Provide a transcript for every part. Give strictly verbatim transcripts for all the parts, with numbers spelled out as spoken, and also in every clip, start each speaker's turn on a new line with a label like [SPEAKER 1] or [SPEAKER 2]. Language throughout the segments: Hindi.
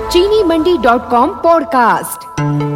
[SPEAKER 1] चीनी मंडी डॉट कॉम पॉडकास्ट।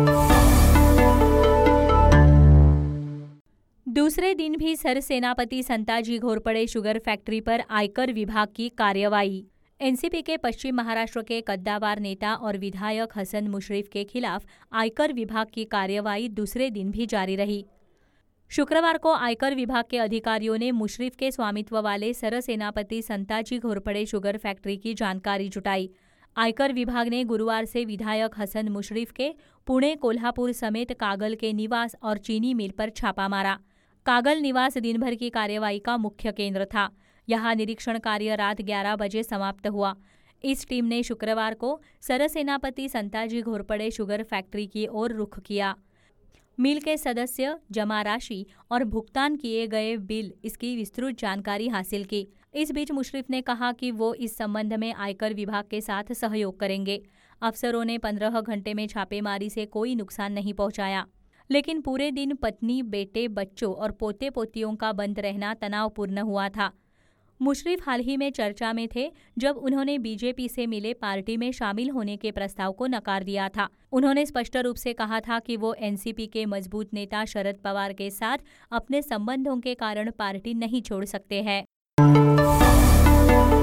[SPEAKER 2] दूसरे दिन भी सरसेनापति संताजी घोरपड़े शुगर फैक्ट्री पर आयकर विभाग की कार्रवाई। एनसीपी के पश्चिम महाराष्ट्र के कद्दावर नेता और विधायक हसन मुशर्रफ के खिलाफ आयकर विभाग की कार्रवाई दूसरे दिन भी जारी रही। शुक्रवार को आयकर विभाग के अधिकारियों ने मुशर्रफ के स्वामित्व वाले सरसेनापति संताजी घोरपड़े शुगर फैक्ट्री की जानकारी जुटाई। आयकर विभाग ने गुरुवार से विधायक हसन मुशर्रफ के पुणे, कोल्हापुर समेत कागल के निवास और चीनी मिल पर छापा मारा। कागल निवास दिन भर की कार्यवाही का मुख्य केंद्र था। यहां निरीक्षण कार्य रात ग्यारह बजे समाप्त हुआ। इस टीम ने शुक्रवार को सरसेनापति संताजी घोरपड़े शुगर फैक्ट्री की ओर रुख किया। मिल के सदस्य, जमा राशि और भुगतान किए गए बिल, इसकी विस्तृत जानकारी हासिल की। इस बीच मुशर्रफ ने कहा कि वो इस संबंध में आयकर विभाग के साथ सहयोग करेंगे। अफसरों ने पंद्रह घंटे में छापेमारी से कोई नुकसान नहीं पहुंचाया, लेकिन पूरे दिन पत्नी, बेटे, बच्चों और पोते पोतियों का बंद रहना तनावपूर्ण हुआ था। मुशर्रफ हाल ही में चर्चा में थे जब उन्होंने बीजेपी से मिले पार्टी में शामिल होने के प्रस्ताव को नकार दिया था। उन्होंने स्पष्ट रूप से कहा था कि वो एनसीपी के मजबूत नेता शरद पवार के साथ अपने संबंधों के कारण पार्टी नहीं छोड़ सकते हैं।